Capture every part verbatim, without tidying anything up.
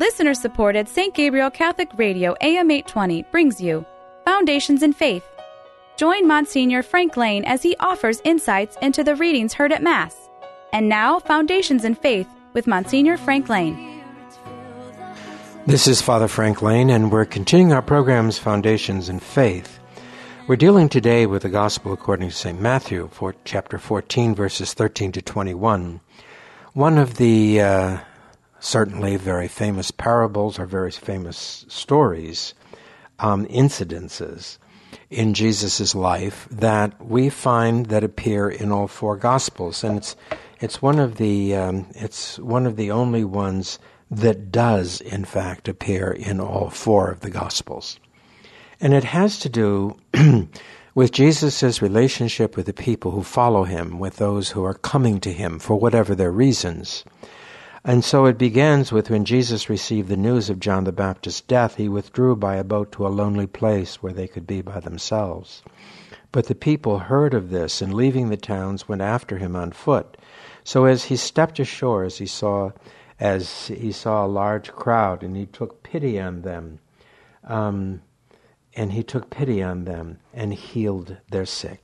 Listener-supported Saint Gabriel Catholic Radio A M eight twenty brings you Foundations in Faith. Join Monsignor Frank Lane as he offers insights into the readings heard at Mass. And now, Foundations in Faith with Monsignor Frank Lane. This is Father Frank Lane, and we're continuing our programs, Foundations in Faith. We're dealing today with the Gospel according to Saint Matthew, for chapter fourteen, verses thirteen to twenty-one. One of the uh, certainly very famous parables or very famous stories, um, incidences in Jesus' life that we find that appear in all four Gospels, and it's it's one of the um, it's one of the only ones that does in fact appear in all four of the Gospels. And it has to do with Jesus' relationship with the people who follow him, with those who are coming to him for whatever their reasons. And so it begins with when Jesus received the news of John the Baptist's death, he withdrew by a boat to a lonely place where they could be by themselves. But the people heard of this, and leaving the towns went after him on foot. So as he stepped ashore, as he saw, as he saw a large crowd, and he took pity on them, um, and he took pity on them and healed their sick.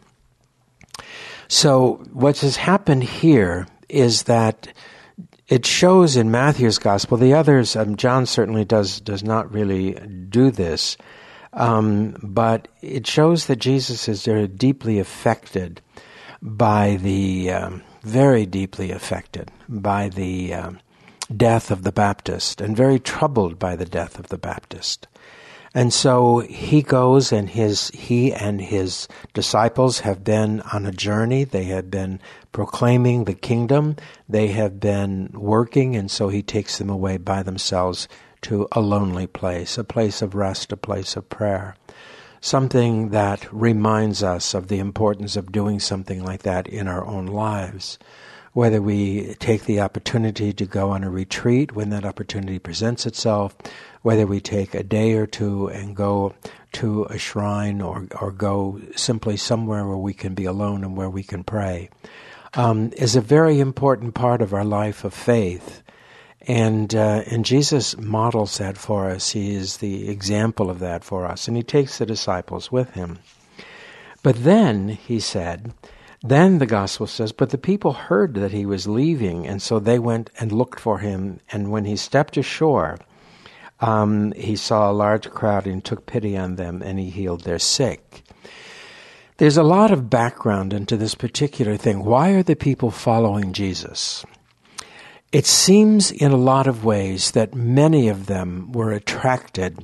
So what has happened here is that it shows in Matthew's Gospel, the others, um, John certainly does does not really do this, um, but it shows that Jesus is very deeply affected by the, um, very deeply affected by the um, death of the Baptist, and very troubled by the death of the Baptist. And so he goes, and his he and his disciples have been on a journey. They have been proclaiming the kingdom. They have been working, and so he takes them away by themselves to a lonely place, a place of rest, a place of prayer. Something that reminds us of the importance of doing something like that in our own lives. Whether we take the opportunity to go on a retreat when that opportunity presents itself, whether we take a day or two and go to a shrine or, or go simply somewhere where we can be alone and where we can pray, um, is a very important part of our life of faith. And uh, and Jesus models that for us. He is the example of that for us. And he takes the disciples with him. But then, he said, then the Gospel says, but the people heard that he was leaving, and so they went and looked for him. And when he stepped ashore, um, he saw a large crowd and took pity on them, and he healed their sick. There's a lot of background into this particular thing. Why are the people following Jesus? It seems in a lot of ways that many of them were attracted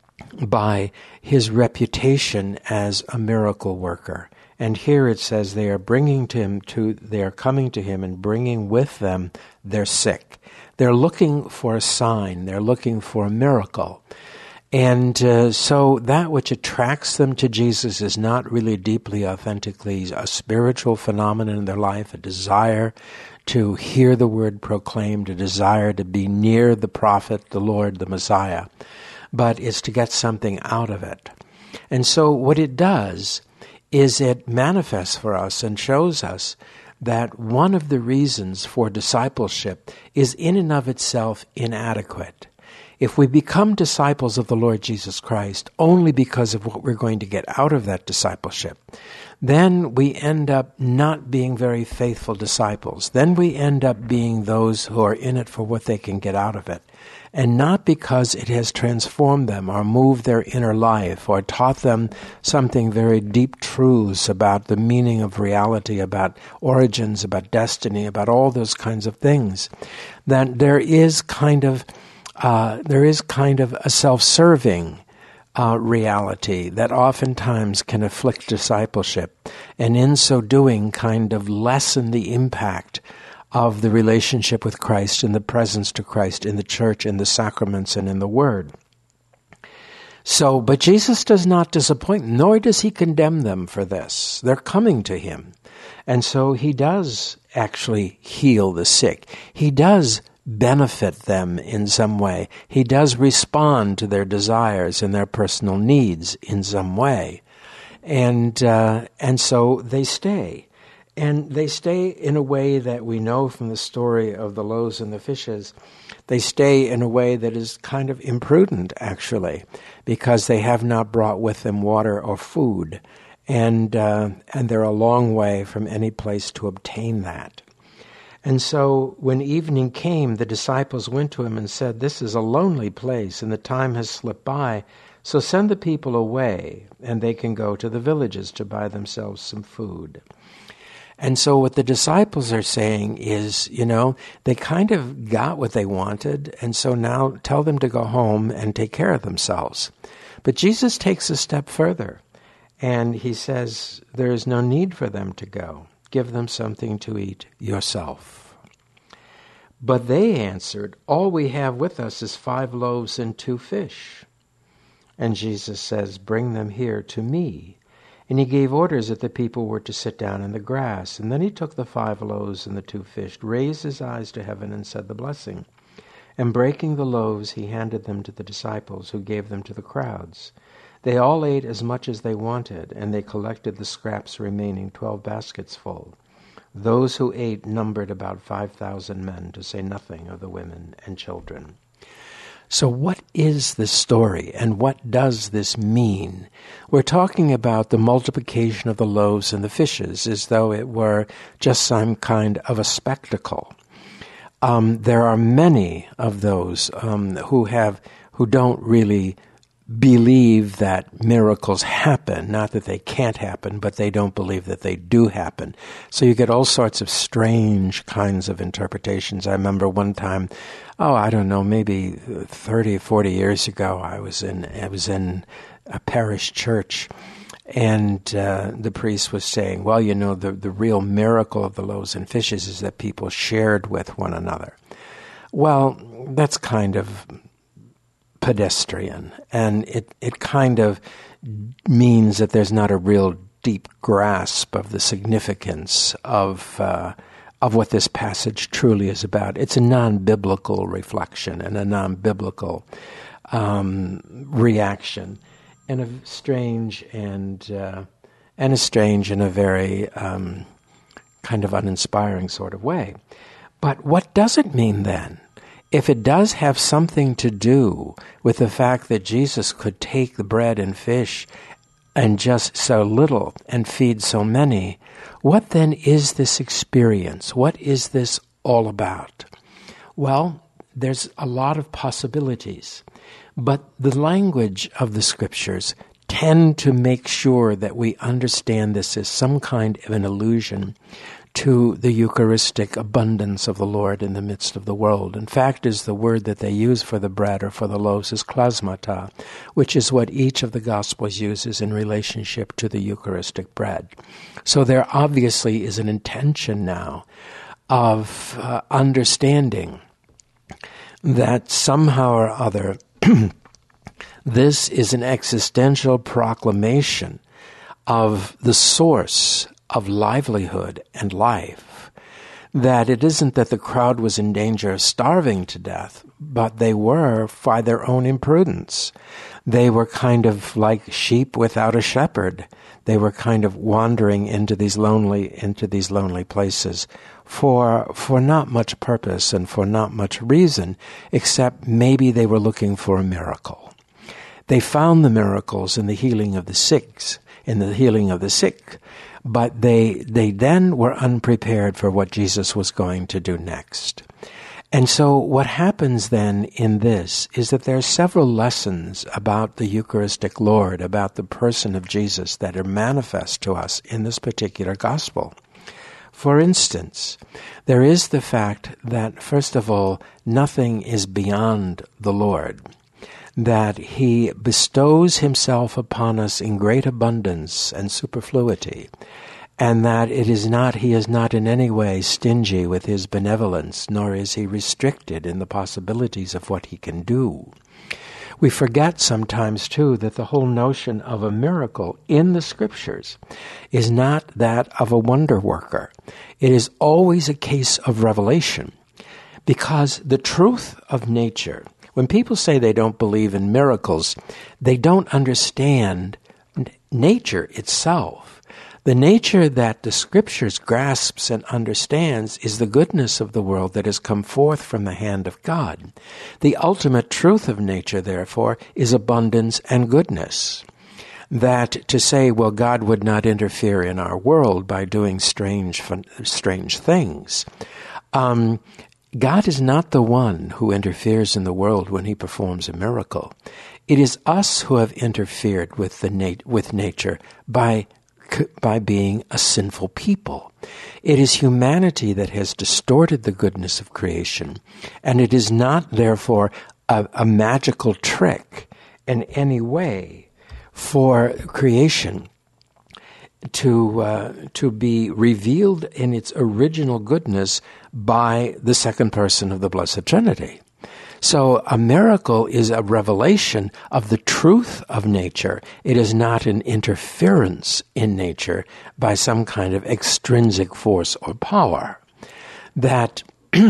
by his reputation as a miracle worker. And here it says they are bringing to him to they are coming to him and bringing with them their sick. They're looking for a sign. They're looking for a miracle. And uh, so that which attracts them to Jesus is not really deeply, authentically a spiritual phenomenon in their life, a desire to hear the word proclaimed, a desire to be near the prophet, the Lord, the Messiah, but it's to get something out of it. And so what it does is it manifests for us and shows us that one of the reasons for discipleship is in and of itself inadequate. If we become disciples of the Lord Jesus Christ only because of what we're going to get out of that discipleship, then we end up not being very faithful disciples. Then we end up being those who are in it for what they can get out of it, and not because it has transformed them or moved their inner life or taught them something very deep truths about the meaning of reality, about origins, about destiny, about all those kinds of things. That there is kind of uh, there is kind of a self-serving Uh, reality that oftentimes can afflict discipleship, and in so doing kind of lessen the impact of the relationship with Christ and the presence to Christ in the church, in the sacraments, and in the Word. So, but Jesus does not disappoint, nor does he condemn them for this. They're coming to him. And so he does actually heal the sick. He does benefit them in some way. He does respond to their desires and their personal needs in some way. And uh, and so they stay. And they stay in a way that we know from the story of the loaves and the fishes. They stay in a way that is kind of imprudent, actually, because they have not brought with them water or food. And uh, and they're a long way from any place to obtain that. And so when evening came, the disciples went to him and said, "This is a lonely place, and the time has slipped by. So send the people away, and they can go to the villages to buy themselves some food." And so what the disciples are saying is, you know, they kind of got what they wanted, and so now tell them to go home and take care of themselves. But Jesus takes a step further, and he says, there is no need for them to go. Give them something to eat yourself. But they answered, all we have with us is five loaves and two fish. And Jesus says, bring them here to me. And he gave orders that the people were to sit down in the grass. And then he took the five loaves and the two fish, raised his eyes to heaven, and said the blessing. And breaking the loaves, he handed them to the disciples, who gave them to the crowds. They all ate as much as they wanted, and they collected the scraps remaining, twelve baskets full. Those who ate numbered about five thousand men, to say nothing of the women and children. So what is this story, and what does this mean? We're talking about the multiplication of the loaves and the fishes as though it were just some kind of a spectacle. Um, there are many of those um, who have who don't really believe that miracles happen, not that they can't happen, but they don't believe that they do happen. So you get all sorts of strange kinds of interpretations. I remember one time, oh, I don't know, maybe thirty, forty years ago, I was in I was in a parish church, and uh, the priest was saying, well, you know, the, the real miracle of the loaves and fishes is that people shared with one another. Well, that's kind of pedestrian, and it, it kind of means that there's not a real deep grasp of the significance of uh, of what this passage truly is about. It's a non-biblical reflection and a non-biblical um, reaction, and a strange and uh, and a strange and a very um, kind of uninspiring sort of way. But what does it mean then? If it does have something to do with the fact that Jesus could take the bread and fish and just so little and feed so many, what then is this experience? What is this all about? Well, there's a lot of possibilities, but the language of the Scriptures tend to make sure that we understand this as some kind of an allusion to the Eucharistic abundance of the Lord in the midst of the world. In fact, is the word that they use for the bread or for the loaves is klasmata, which is what each of the Gospels uses in relationship to the Eucharistic bread. So there obviously is an intention now of uh, understanding that somehow or other this is an existential proclamation of the source of livelihood and life, that it isn't that the crowd was in danger of starving to death, but they were by their own imprudence. They were kind of like sheep without a shepherd. They were kind of wandering into these lonely, into these lonely places for, for not much purpose and for not much reason, except maybe they were looking for a miracle. They found the miracles in the healing of the sick, in the healing of the sick, but they they then were unprepared for what Jesus was going to do next. And so what happens then in this is that there are several lessons about the Eucharistic Lord, about the person of Jesus, that are manifest to us in this particular gospel. For instance, there is the fact that, first of all, nothing is beyond the Lord, that he bestows himself upon us in great abundance and superfluity, and that it is not, he is not in any way stingy with his benevolence, nor is he restricted in the possibilities of what he can do. We forget sometimes, too, that the whole notion of a miracle in the Scriptures is not that of a wonder worker. It is always a case of revelation, because the truth of nature, when people say they don't believe in miracles, they don't understand nature itself. The nature that the Scriptures grasps and understands is the goodness of the world that has come forth from the hand of God. The ultimate truth of nature, therefore, is abundance and goodness. That to say, well, God would not interfere in our world by doing strange, strange things. Um, God is not the one who interferes in the world when he performs a miracle. It is us who have interfered with the nat- with nature by by being a sinful people. It is humanity that has distorted the goodness of creation, and it is not, therefore, a, a magical trick in any way for creation to uh, to be revealed in its original goodness by the second person of the Blessed Trinity. So a miracle is a revelation of the truth of nature. It is not an interference in nature by some kind of extrinsic force or power. That,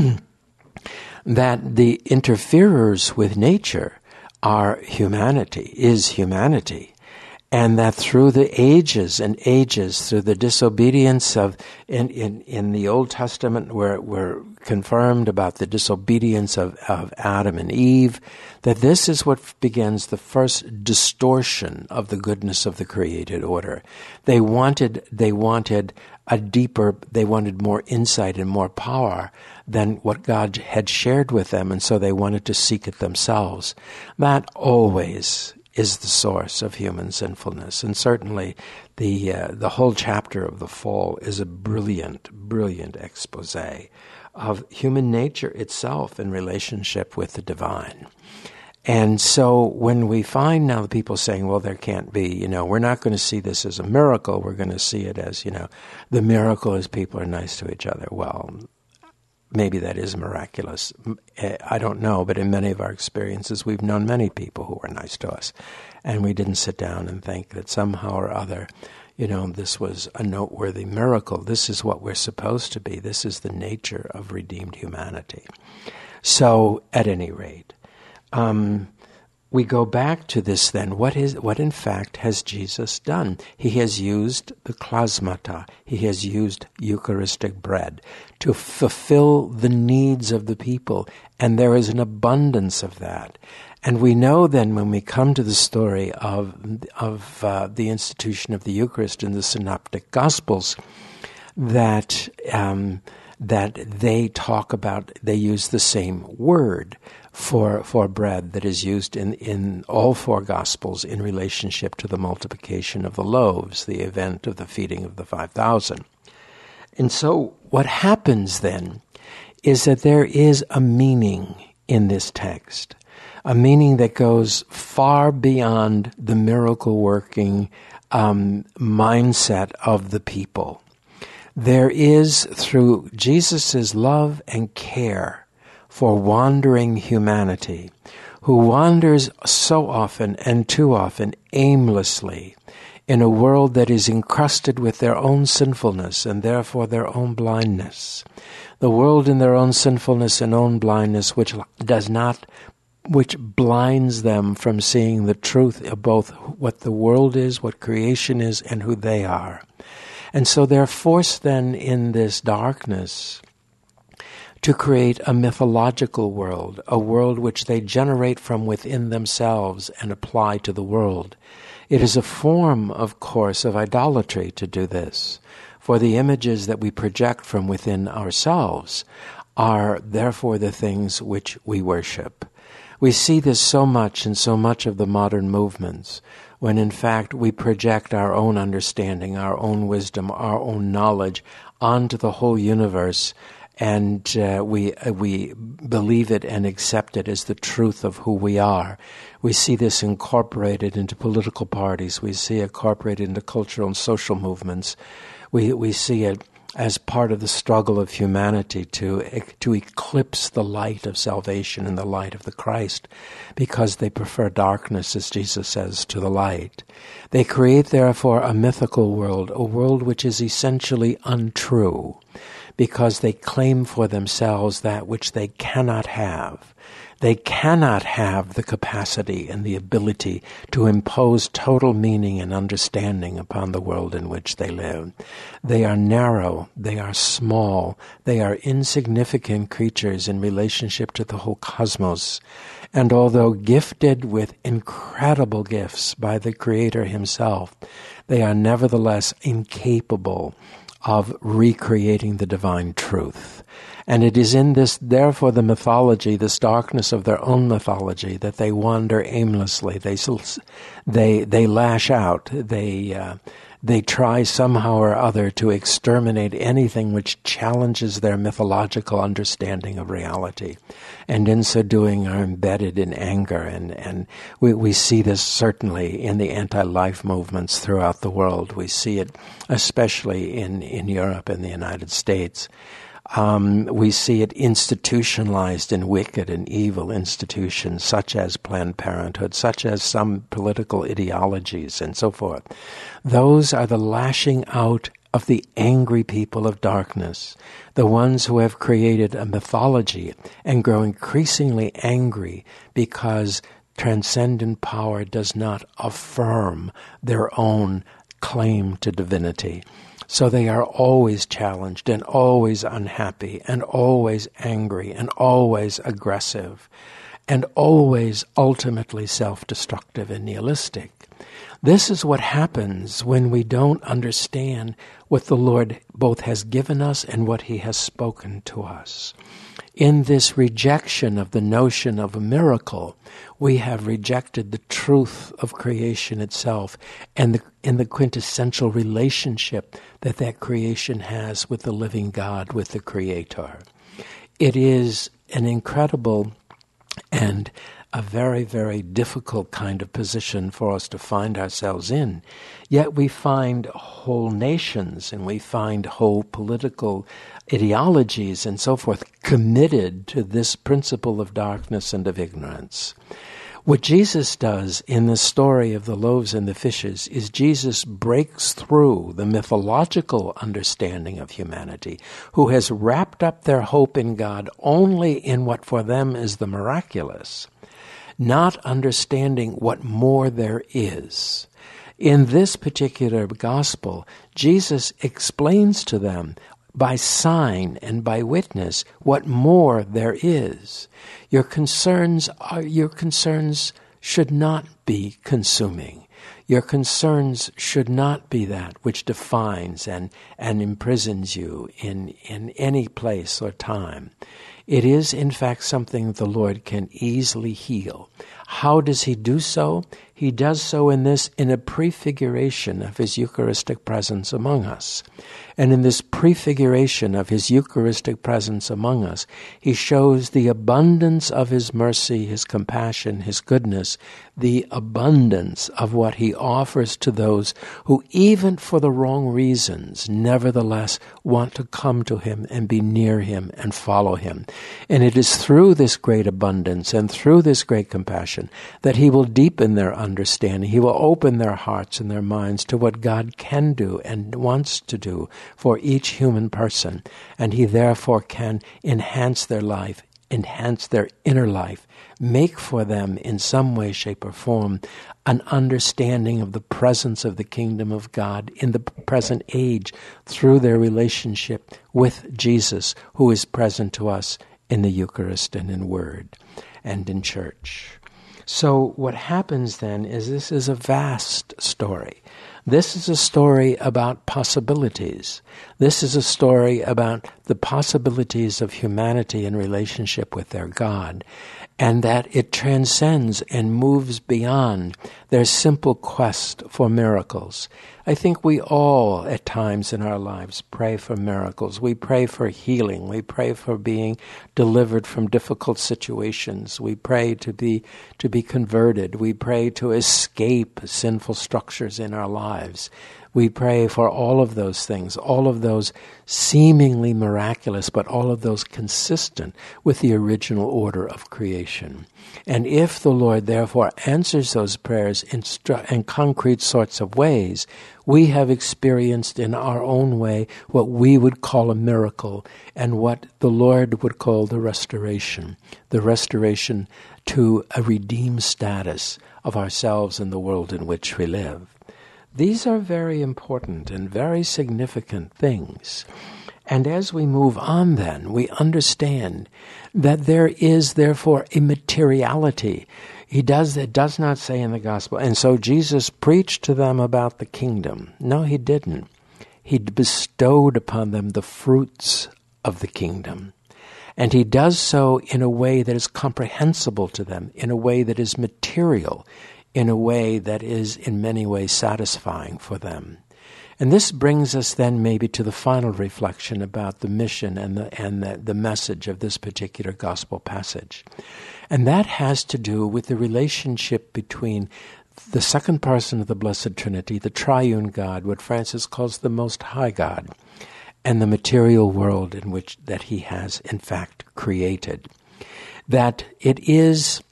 that the interferers with nature are humanity, is humanity. And that through the ages and ages, through the disobedience of, in, in, in the Old Testament, where we're confirmed about the disobedience of, of Adam and Eve, that this is what begins the first distortion of the goodness of the created order. They wanted, they wanted a deeper, they wanted more insight and more power than what God had shared with them, and so they wanted to seek it themselves. That always is the source of human sinfulness. And certainly the uh, the whole chapter of the fall is a brilliant, brilliant expose of human nature itself in relationship with the divine. And so when we find now the people saying, well, there can't be, you know, we're not going to see this as a miracle, we're going to see it as, you know, the miracle is people are nice to each other. Well, maybe that is miraculous. I don't know, but in many of our experiences, we've known many people who were nice to us. And we didn't sit down and think that somehow or other, you know, this was a noteworthy miracle. This is what we're supposed to be. This is the nature of redeemed humanity. So, at any rate, um, we go back to this then. What is what in fact has Jesus done? He has used the klasmata. He has used Eucharistic bread to fulfill the needs of the people, and there is an abundance of that. And we know then when we come to the story of of uh, the institution of the Eucharist in the Synoptic Gospels, that um, that they talk about, they use the same word for for bread that is used in, in all four Gospels in relationship to the multiplication of the loaves, the event of the feeding of the five thousand. And so what happens then is that there is a meaning in this text, a meaning that goes far beyond the miracle-working um, mindset of the people. There is, through Jesus' love and care for wandering humanity, who wanders so often and too often aimlessly in a world that is encrusted with their own sinfulness and therefore their own blindness. The world in their own sinfulness and own blindness which does not, which blinds them from seeing the truth of both what the world is, what creation is, and who they are. And so they're forced then in this darkness to create a mythological world, a world which they generate from within themselves and apply to the world. It is a form, of course, of idolatry to do this, for the images that we project from within ourselves are therefore the things which we worship. We see this so much in so much of the modern movements, when in fact we project our own understanding, our own wisdom, our own knowledge onto the whole universe, and uh, we uh, we believe it and accept it as the truth of who we are. We see this incorporated into political parties. We see it incorporated into cultural and social movements. We we see it as part of the struggle of humanity to to eclipse the light of salvation and the light of the Christ, because they prefer darkness, as Jesus says, to the light. They create, therefore, a mythical world, a world which is essentially untrue, because they claim for themselves that which they cannot have. They cannot have the capacity and the ability to impose total meaning and understanding upon the world in which they live. They are narrow, they are small, they are insignificant creatures in relationship to the whole cosmos. And although gifted with incredible gifts by the Creator himself, they are nevertheless incapable of recreating the divine truth. And it is in this, therefore, the mythology, this darkness of their own mythology, that they wander aimlessly. They they they lash out. They uh, they try somehow or other to exterminate anything which challenges their mythological understanding of reality, and in so doing are embedded in anger. And and we we see this certainly in the anti-life movements throughout the world. We see it especially in in Europe and the United States. Um, we see it institutionalized in wicked and evil institutions such as Planned Parenthood, such as some political ideologies and so forth. Those are the lashing out of the angry people of darkness, the ones who have created a mythology and grow increasingly angry because transcendent power does not affirm their own claim to divinity. So they are always challenged and always unhappy and always angry and always aggressive and always ultimately self-destructive and nihilistic. This is what happens when we don't understand what the Lord both has given us and what He has spoken to us. In this rejection of the notion of a miracle, we have rejected the truth of creation itself and the, in the quintessential relationship that that creation has with the living God, with the Creator. It is an incredible and a very, very difficult kind of position for us to find ourselves in. Yet we find whole nations and we find whole political ideologies and so forth committed to this principle of darkness and of ignorance. What Jesus does in the story of the loaves and the fishes is Jesus breaks through the mythological understanding of humanity, who has wrapped up their hope in God only in what for them is the miraculous, not understanding what more there is. In this particular gospel, Jesus explains to them by sign and by witness what more there is. Your concerns are, your concerns should not be consuming. Your concerns should not be that which defines and, and imprisons you in, in any place or time. It is, in fact, something the Lord can easily heal. How does He do so? He does so in this, in a prefiguration of His Eucharistic presence among us. And in this prefiguration of His Eucharistic presence among us, He shows the abundance of His mercy, His compassion, His goodness, the abundance of what He offers to those who, even for the wrong reasons, nevertheless want to come to Him and be near Him and follow Him. And it is through this great abundance and through this great compassion that He will deepen their understanding. He will open their hearts and their minds to what God can do and wants to do for each human person. And He therefore can enhance their life, enhance their inner life, make for them in some way, shape, or form an understanding of the presence of the kingdom of God in the present age through their relationship with Jesus, who is present to us in the Eucharist and in Word and in church. So what happens then is this is a vast story. This is a story about possibilities. This is a story about the possibilities of humanity in relationship with their God, and that it transcends and moves beyond their simple quest for miracles. I think we all, at times in our lives, pray for miracles. We pray for healing. We pray for being delivered from difficult situations. We pray to be to be converted. We pray to escape sinful structures in our lives. lives. We pray for all of those things, all of those seemingly miraculous, but all of those consistent with the original order of creation. And if the Lord therefore answers those prayers in, stru- in concrete sorts of ways, we have experienced in our own way what we would call a miracle and what the Lord would call the restoration, the restoration to a redeemed status of ourselves and the world in which we live. These are very important and very significant things. And as we move on then, we understand that there is therefore a materiality. He does, it does not say in the gospel, and so Jesus preached to them about the kingdom. No, he didn't. He bestowed upon them the fruits of the kingdom. And he does so in a way that is comprehensible to them, in a way that is material, in a way that is in many ways satisfying for them. And this brings us then maybe to the final reflection about the mission and the and the, the message of this particular gospel passage. And that has to do with the relationship between the second person of the Blessed Trinity, the triune God, what Francis calls the Most High God, and the material world in which that he has in fact created. That it is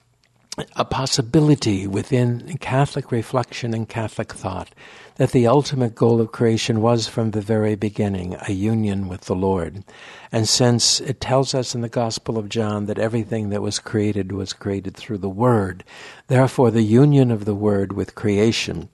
a possibility within Catholic reflection and Catholic thought that the ultimate goal of creation was from the very beginning a union with the Lord. And since it tells us in the Gospel of John that everything that was created was created through the Word, therefore the union of the Word with creation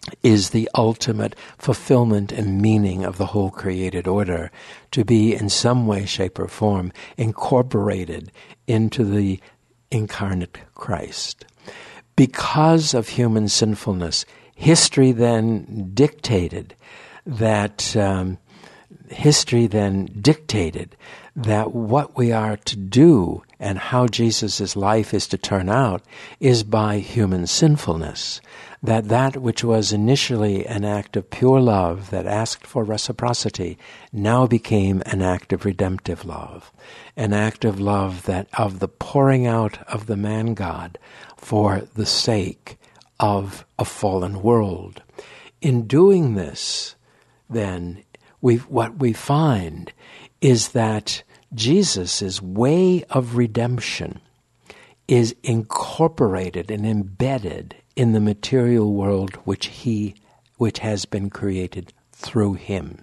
is the ultimate fulfillment and meaning of the whole created order, to be in some way, shape, or form incorporated into the incarnate Christ. Because of human sinfulness, history then dictated that um, history then dictated that what we are to do and how Jesus' life is to turn out is by human sinfulness. That that which was initially an act of pure love that asked for reciprocity now became an act of redemptive love, an act of love that of the pouring out of the man-God for the sake of a fallen world. In doing this, then, we what we find is that Jesus' way of redemption is incorporated and embedded in the material world which he, which has been created through him.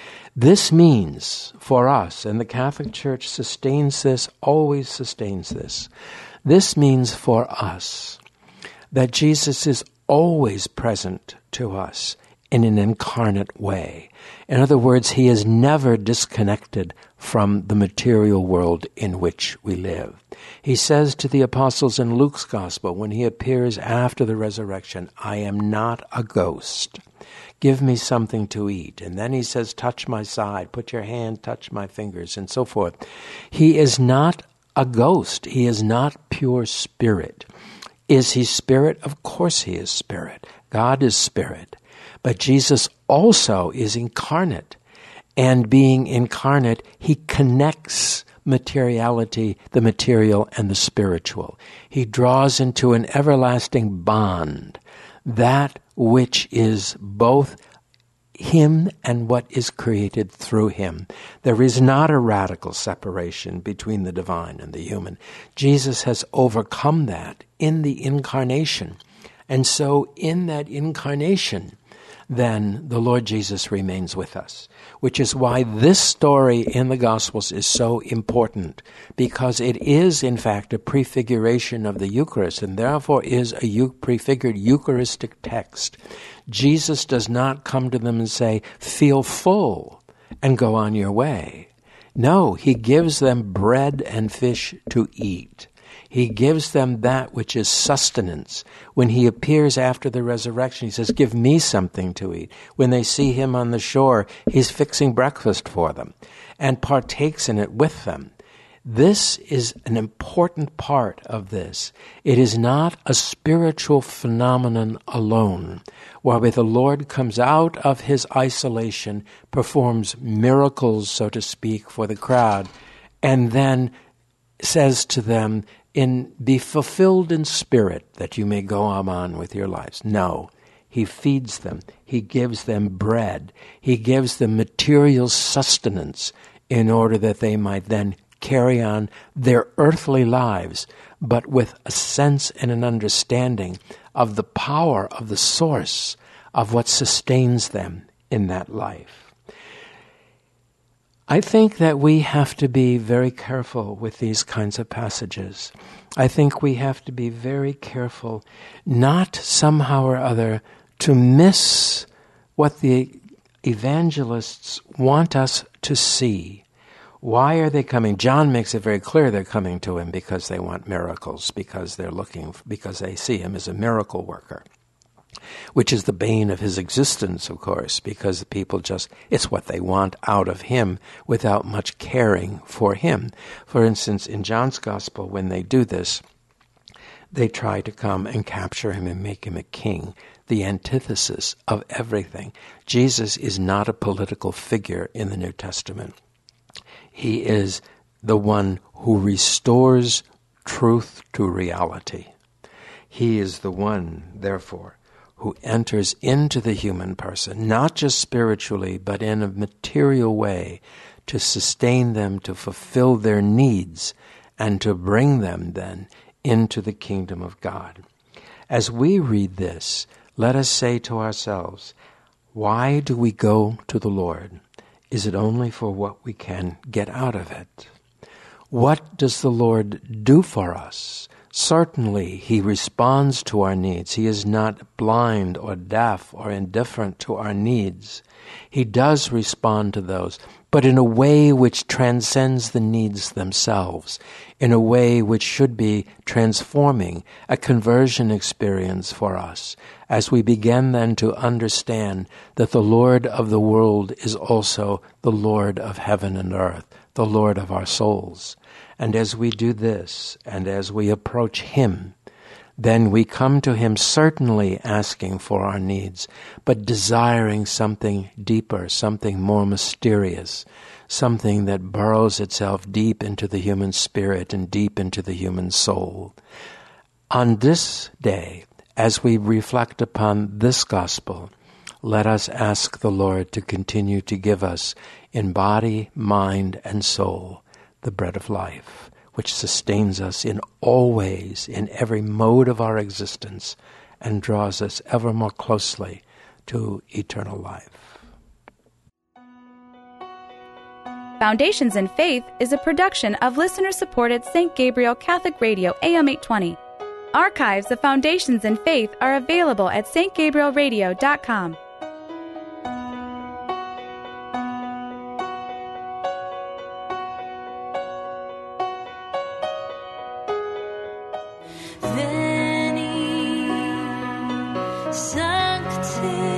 This means for us, and the Catholic Church sustains this, always sustains this, this means for us that Jesus is always present to us in an incarnate way. In other words, he is never disconnected from the material world in which we live. He says to the apostles in Luke's gospel, when he appears after the resurrection, I am not a ghost. Give me something to eat. And then he says, touch my side, put your hand, touch my fingers, and so forth. He is not a ghost. He is not pure spirit. Is he spirit? Of course he is spirit. God is spirit. But Jesus also is incarnate. And being incarnate, he connects materiality, the material and the spiritual. He draws into an everlasting bond that which is both him and what is created through him. There is not a radical separation between the divine and the human. Jesus has overcome that in the incarnation. And so in that incarnation, then the Lord Jesus remains with us, which is why this story in the Gospels is so important, because it is, in fact, a prefiguration of the Eucharist, and therefore is a eu- prefigured Eucharistic text. Jesus does not come to them and say, feel full and go on your way. No, he gives them bread and fish to eat. He gives them that which is sustenance. When he appears after the resurrection, he says, give me something to eat. When they see him on the shore, he's fixing breakfast for them and partakes in it with them. This is an important part of this. It is not a spiritual phenomenon alone, whereby the Lord comes out of his isolation, performs miracles, so to speak, for the crowd, and then says to them, in be fulfilled in spirit that you may go on with your lives. No, he He feeds them. He gives them bread. He gives them material sustenance in order that they might then carry on their earthly lives, but with a sense and an understanding of the power of the source of what sustains them in that life. I think that we have to be very careful with these kinds of passages. I think we have to be very careful not somehow or other to miss what the evangelists want us to see. Why are they coming? John makes it very clear they're coming to him because they want miracles, because they're looking, because they see him as a miracle worker, which is the bane of his existence, of course, because the people just, it's what they want out of him without much caring for him. For instance, in John's Gospel, when they do this, they try to come and capture him and make him a king, the antithesis of everything. Jesus is not a political figure in the New Testament. He is the one who restores truth to reality. He is the one, therefore, who enters into the human person, not just spiritually, but in a material way, to sustain them, to fulfill their needs, and to bring them then into the kingdom of God. As we read this, let us say to ourselves, why do we go to the Lord? Is it only for what we can get out of it? What does the Lord do for us? Certainly, He responds to our needs. He is not blind or deaf or indifferent to our needs. He does respond to those, but in a way which transcends the needs themselves, in a way which should be transforming, a conversion experience for us, as we begin then to understand that the Lord of the world is also the Lord of heaven and earth, the Lord of our souls. And as we do this, and as we approach Him, then we come to Him certainly asking for our needs, but desiring something deeper, something more mysterious, something that burrows itself deep into the human spirit and deep into the human soul. On this day, as we reflect upon this gospel, let us ask the Lord to continue to give us in body, mind, and soul the bread of life, which sustains us in all ways, in every mode of our existence, and draws us ever more closely to eternal life. Foundations in Faith is a production of listener-supported Saint Gabriel Catholic Radio A M eight twenty. Archives of Foundations in Faith are available at s t gabriel radio dot com. Veni, Sancte